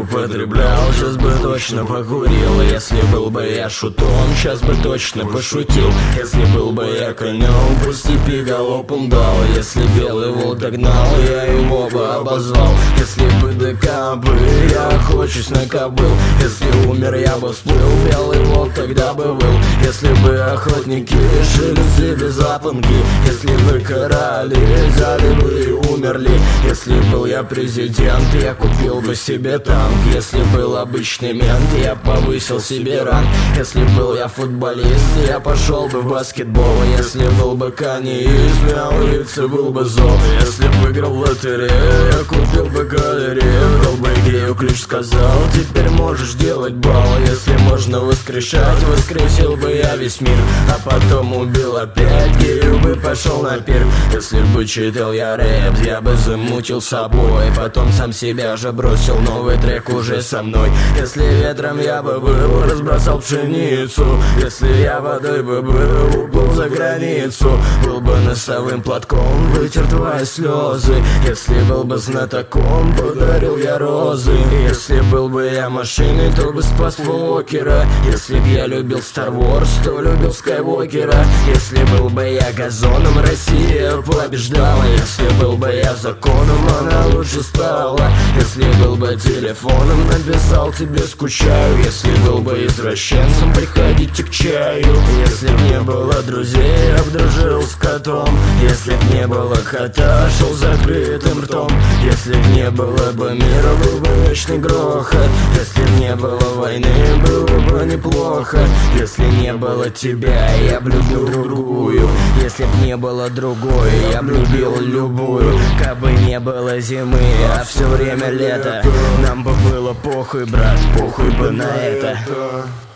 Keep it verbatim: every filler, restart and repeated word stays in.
употреблял, сейчас бы точно покурил. Если был бы я шутом, сейчас бы точно пошутил. Если был бы я конем, по степи галопом дал. Если белый волк догнал, я его бы обозвал. Если бы ДК бы я охочусь на кобыл. Если умер, я бы всплыл, белый волк тогда бы выл. Если бы охотники решили себе запонки, если бы короли взяли бы и умерли. Если был я президент, я купил бы себе танк. Если был обычный мент, я повысил себе ранг. Если был я футболист, я пошел бы в баскетбол. Если был бы каниист, на улице был бы зол. Если выиграл в лотерею, я купил бы галерею. Дал бы гею ключ, сказал, теперь можешь делать бал. Если можно воскрешать, воскресил бы я весь мир. А потом убил опять, гею бы пошел на пир. Если бы читал я рэп, я бы замутил собой. Потом сам себя же бросил, новый трек уже со мной. Если ветром я бы был, разбросал пшеницу. Если я водой бы был, уплыл за границу. Был бы носовым платком, вытер твои слезы. Если был бы знатоком, подарил я розы. Если был бы я машиной, то бы спас Фокера. Если б я любил Star Wars, то любил Скайуокера. Если был бы я газоном, Россия побеждала. Если был бы я законом, она лучше стала. Если был бы телефоном, написал тебе скучаю. Если был бы извращенцем, приходите к чаю. Если б не было друзей, я б дружил с котом. Если б не было кота, шел закрытым ртом. Если б не было бы мира, был бы вечный грохот. Если б не было войны, было бы неплохо. Если не было тебя, я б любил другую. Если б не было другой, я б любил любую. Кабы не было зимы, а все время лето, нам бы было похуй, брат, похуй бы на это.